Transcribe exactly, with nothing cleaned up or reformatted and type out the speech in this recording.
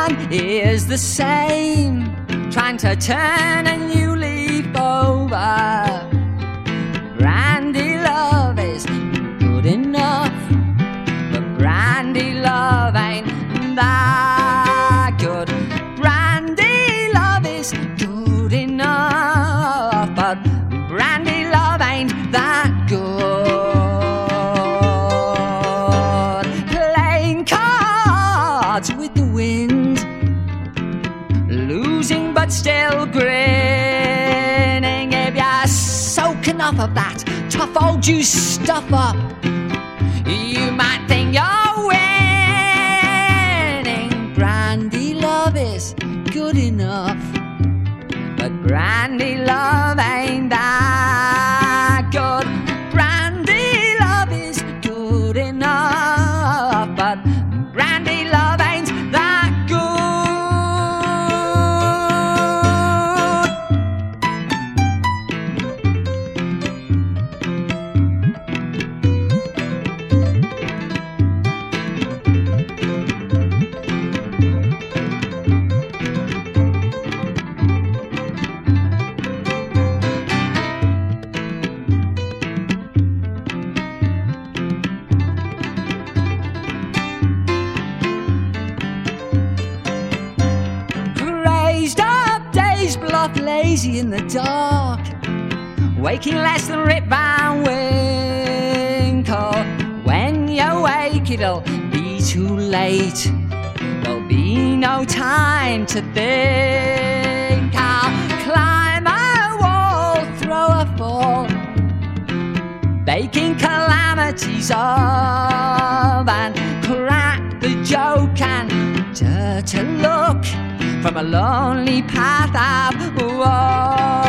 one is the same, trying to turn a new leaf over. Brandy love is good enough, but brandy love ain't that good. Brandy love is good enough, but brandy love ain't that good. Playing cards with the wind, losing but still grinning. If you're soak enough of that tough old juice stuff up, you might think you're winning. Brandy love is good enough, but brandy love ain't that good. Brandy love is good enough, but brandy love ain't that good. Bluff lazy in the dark, waking less than Rip Van Winkle. When you wake it'll be too late, there'll be no time to think. I'll climb a wall, throw a fall, baking calamities of, and crack the joke and dare to look from a lonely path I've walked.